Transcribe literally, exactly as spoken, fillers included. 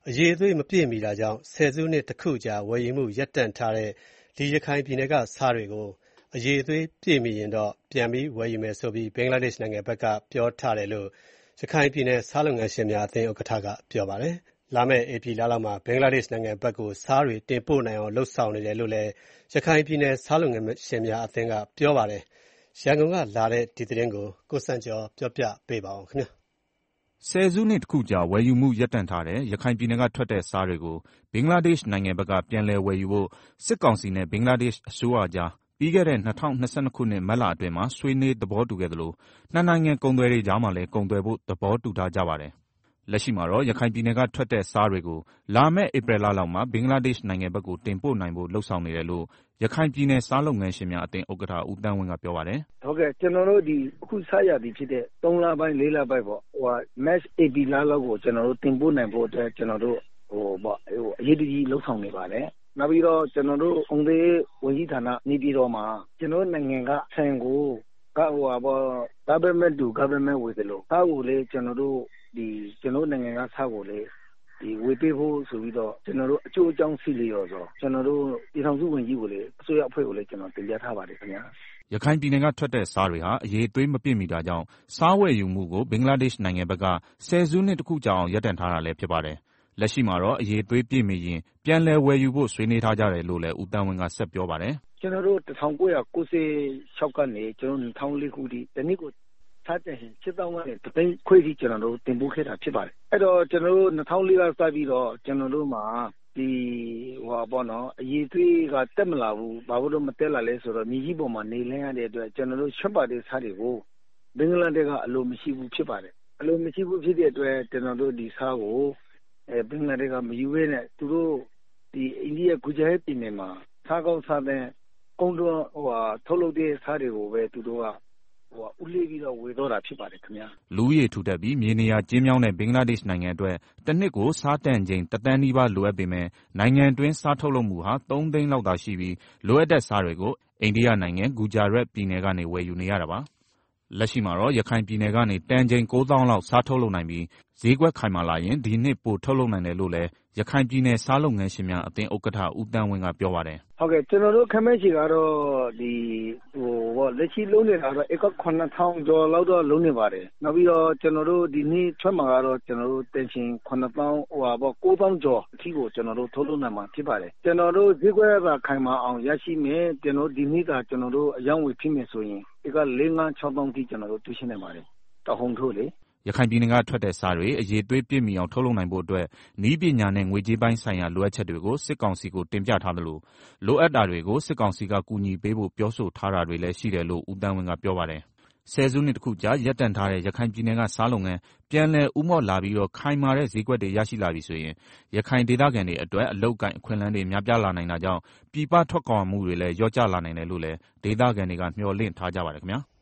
အရေးအသွေးမပြည့်မီတာကြောင့်ဆယ်စုနှစ်တစ်ခုကြာဝယ်ယူမှုရပ်တန့်ထားတဲ့ဒီရခိုင်ပြည်နယ်ကဆားတွေကိုအရေးအသွေးပြည့်မီရင်တော့ပြန်ပြီးဝယ်ယူမယ်ဆိုပြီးဘင်္ဂလားဒေ့ရှ်နိုင်ငံဘက်ကပြောထားတယ်လို့ရခိုင်ပြည်နယ်ဆားလုပ်ငန်းရှင်များအသင်းဥက္ကဋ္ဌကပြောပါတယ်။လာမယ့်ဧပြီလလောက်မှာဘင်္ဂလားဒေ့ရှ်နိုင်ငံဘက်ကိုဆားတွေတင်ပို့နိုင်အောင်လှုံ့ဆော်နေတယ်လို့လည်းရခိုင်ပြည်နယ်ဆားလုပ်ငန်းရှင်များအသင်းကပြောပါတယ်။ရန်ကုန်ကလာတဲ့ဒီသတင်းကိုကိုစံကျော်ပြောပြပေးပါဦးခင်ဗျာ။ဆယ်စုနှစ်တစ်ခုကြာဝယ်ယူမှုရပ်တန့်ထားတဲ့ရခိုင်ပြည်နယ်ကထွက်တဲ့ဆားတွေကိုဘင်္ဂလားဒေ့ရှ်နိုင်ငံဘက်ကပြန်လည်ဝယ်ယူဖို့စစ်ကောင်စီနဲ့ဘင်္ဂလားဒေ့ရှ်အစိုးရကြားပြီးခဲ့တဲ့၂၀၂၂ခုနှစ်မတ်လအတွင်းမှာဆွေးနွေးသဘောတူခဲ့သလိုနှစ်နိုင်ငံကုန်သည်တွေကြားမှာလည်းကုန်သွယ်ဖို့သဘောတူထားကြပါတယ်။လက်ရှိမှာတော့ရခိုင်ပြည်နယ်ကထွက်တဲ့ဆားတွေကိုလာမယ့်ဧပြီလလောက်မှာဘင်္ဂလားဒေ့ရှ်နိုင်ငံဘက်ကိုတင်ပို့နိုင်ဖို့လှုံ့ဆော်နေတယ်လို့ရခိုင်ပြည်နယ်ဆားလုပ်ငန်းရှင်များအသင်းဥက္ကဋ္ဌဦးသန်းဝင်းကပြောပါတယ်။ဟုတ်ကဲ့ကျွန်တော်တို့ဒီအခုဆားရသည်ဖြစ်တဲ့သုံးလပိုင်းလေးလပိုင်းပေါ့ဟို March ဧပြီလလောက်ကိုကျွန်တော်တို့တင်ပို့နိုင်ဖို့အတွက်ကျွန်တော်တို့ဟိုပေါ့ဟိုအရေးတကြီးလှုံ့ဆော်နေပါတယ်။နောက်ပြီးတော့ကျွန်တော်တို့ကုန်သည်ဝန်ကြီးဌာနနေပြည်တော်မှာကျွန်တော်နိုင်ငံကဆန်ကိုကဟိုပေါ့ government to government ဝယ်တယ်လို့အားကိုလေကျွန်တော်တို့ဒီကျွန်တော်နိုင်ငံကဆားကိုလေဒီဝေပေးဖို့ဆိုပြီးတော့ကျွန်တော်တို့အကျိုးအကြောင်းစီလျော်ဆိုကျွန်တော်တို့ပြည်ထောင်စုဝန်ကြီးကိုလေအစိုးရအဖွဲ့ကိုလေကျွန်တော်တင်ပြထားပါတယ်ခင်ဗျာရခိုင်ပြည်နယ်ကထွက်တဲ့ဆားတွေဟာအရေးအသွေးမပြည့်မီတာကြောင့်စားဝယ်ယူမှုကိုဘင်္ဂလားဒေ့ရှ်နိုင်ငံဘက်ကဆယ်စုနှစ်တစ်ခုကြာအောင်ရပ်တန့်ထားတာလည်းဖြစ်ပါတယ်။လက်ရှိမှာတော့အရေးအသွေးပြည့်မီရင်ပြန်လည်ဝယ်ယူဖို့ဆွေးနွေးထားကြတယ်လို့လည်းဦးတန်းဝင်းကဆက်ပြောပါတယ်။ကျွန်တော်တို့၁၉၉၆ကနေကျွန်တော်၂၀၀၄ခုထိတနည်းကိုထားတဲ့ရှစ်သောင်းကနေတသိန်းခွဲထိကျွန်တော်တို့တင်ပို့ခဲ့တာဖြစ်ပါတယ်။အဲ့တော့ကျွန်တော်တို့၂၀၀၄ကစပြီးတော့ကျွန်တော်တို့မှာဒီဟိုပေါ့နော်အရေးသွေးကတက်မလာဘူးဘာလို့မတက်လာလဲဆိုတော့မြေကြီးပေါ်မှာနေလင်းရတဲ့အတွက်ကျွန်တော်တို့ရှက်ပါတဲ့စားတွေကိုဘင်္ဂလားဒေ့ရှ်ကအလိုမရှိဘူးဖြစ်ပါတယ်။အလိုမရှိဘူးဖြစ်တဲ့အတွက်ကျွန်တော်တို့ဒီစားကိုအဲဘင်္ဂလားဒေ့ရှ်ကမယူဘဲနဲ့သူတို့ဒီအိန္ဒိယဂူဂျာရတ်ပြည်နယ်မှာစားကောင်းစားတဲ့ကုန်းတော်ဟိုဟာထုတ်လုပ်တဲ့စားတွေကိုပဲသူတို့ကဟိုဦးလေးပြီးတော့ဝေတော့တာဖြစ်ပါတယ်ခင်ဗျာလူရည်ထူထပ်ပြီးမြေနေရာကျင်းမြောင်းတဲ့ဘင်္ဂလားဒေ့ရှ်နိုင်ငံအတွက်တစ်နှစ်ကိုစားတန်ချိန်တသန်းနီးပါးလိုအပ်ပေမဲ့နိုင်ငံတွင်းစားထုတ်လုပ်မှုဟာသုံးသိန်းလောက်သာရှိပြီးလိုအပ်တဲ့စားတွေကိုအိန္ဒိယနိုင်ငံဂူဂျာရတ်ပြည်နယ်ကနေဝယ်ယူနေရတာပါလက်ရှိမှာတော့ရခိုင်ပြည်နယ်ကနေတန်ချိန်ကိုးသောင်းလောက်စားထုတ်လုပ်နိုင်ပြီးဈေးကွက်ခိုင်မာလာရင်ဒီနှစ်ပိုထုတ်လုပ်နိုင်တယ်လို့လည်းရခိုင်ပြည်နယ်စားလုပ်ငန်းရှင်များအသင်းဥက္ကဋ္ဌဦးတန်းဝင်းကပြောပါတယ်။ဟုတ်ကဲ့ကျွန်တော်တို့ခမန်းချီကတော့ဒီဟိုဘောလက်ရှိလုံးနေတာတော့ဧကခုနှစ်ထောင်ကျော်လောက်တော့လုံးနေပါတယ်။နောက်ပြီးတော့ကျွန်တော်တို့ဒီနေ့ထွက်မှာကတော့ကျွန်တော်တို့တင်ရှင်ခုနှစ်သောင်းဟိုဟာဘောကိုးသောင်းကျော်အထိကိုကျွန်တော်တို့ထုတ်လုပ်နိုင်မှာဖြစ်ပါတယ်။ကျွန်တော်တို့ဈေးကွက်ကခိုင်မာအောင်ရရှိမယ်ကျွန်တော်ဒီနေ့ကကျွန်တော်တို့အယောင်းဝယ်ဖြစ်မယ်ဆိုရင်ဧကလေးငါးခြောက်သောင်းထိကျွန်တော်တို့တွေ့ရှိနိုင်ပါတယ်။တဟုန်ထိုးလေရခိုင်ပြည်နယ်ကထွက်တဲ့စားတွေအရေးသွေးပြည့်မီအောင်ထုတ်လုပ်နိုင်ဖို့အတွက်နည်းပညာနဲ့ငွေကြေးပိုင်းဆိုင်ရာလိုအပ်ချက်တွေကိုစစ်ကောင်စီကိုတင်ပြထားသလိုလိုအပ်တာတွေကိုစစ်ကောင်စီကကူညီပေးဖို့ပြောဆိုထားတာတွေလည်းရှိတယ်လို့ဦးတန်းဝင်းကပြောပါတယ်။ဆယ်စုနှစ်တစ်ခုကြာရပ်တန့်ထားတဲ့ရခိုင်ပြည်နယ်ကစားလုပ်ငန်းပြန်လည်ဦးမော့လာပြီးတော့ခိုင်မာတဲ့ဈေးကွက်တွေရရှိလာပြီဆိုရင်ရခိုင်ဒေသခံတွေအတွက်အလုပ်ကိုင်အခွင့်အလမ်းတွေများပြားလာနိုင်တာကြောင့်ပြည်ပထွက်ခွာမှုတွေလည်းလျော့ကျလာနိုင်တယ်လို့လည်းဒေသခံတွေကမျှော်လင့်ထားကြပါတယ်ခင်ဗျာ။